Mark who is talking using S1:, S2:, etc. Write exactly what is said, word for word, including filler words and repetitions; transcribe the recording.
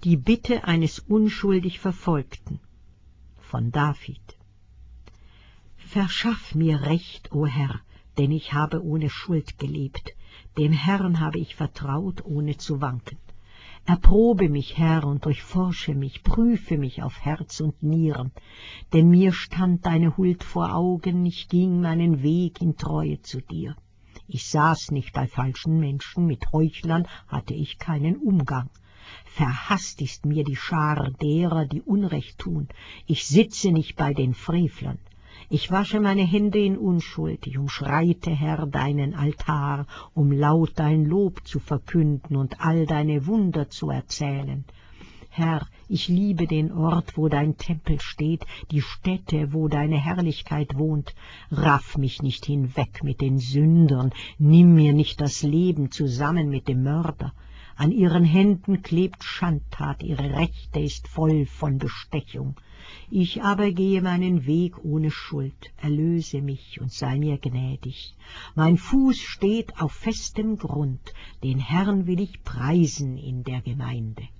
S1: Die Bitte eines unschuldig Verfolgten von David. Verschaff mir Recht, o Herr, denn ich habe ohne Schuld gelebt. Dem Herrn habe ich vertraut, ohne zu wanken. Erprobe mich, Herr, und durchforsche mich, prüfe mich auf Herz und Nieren. Denn mir stand deine Huld vor Augen, ich ging meinen Weg in Treue zu dir. Ich saß nicht bei falschen Menschen, mit Heuchlern hatte ich keinen Umgang. Verhasst ist mir die Schar derer, die Unrecht tun. Ich sitze nicht bei den Frevlern. Ich wasche meine Hände in Unschuld, ich umschreite, Herr, deinen Altar, um laut dein Lob zu verkünden und all deine Wunder zu erzählen. Herr, ich liebe den Ort, wo dein Tempel steht, die Stätte, wo deine Herrlichkeit wohnt. Raff mich nicht hinweg mit den Sündern, nimm mir nicht das Leben zusammen mit dem Mörder. An ihren Händen klebt Schandtat, ihre Rechte ist voll von Bestechung. Ich aber gehe meinen Weg ohne Schuld, erlöse mich und sei mir gnädig. Mein Fuß steht auf festem Grund, den Herrn will ich preisen in der Gemeinde.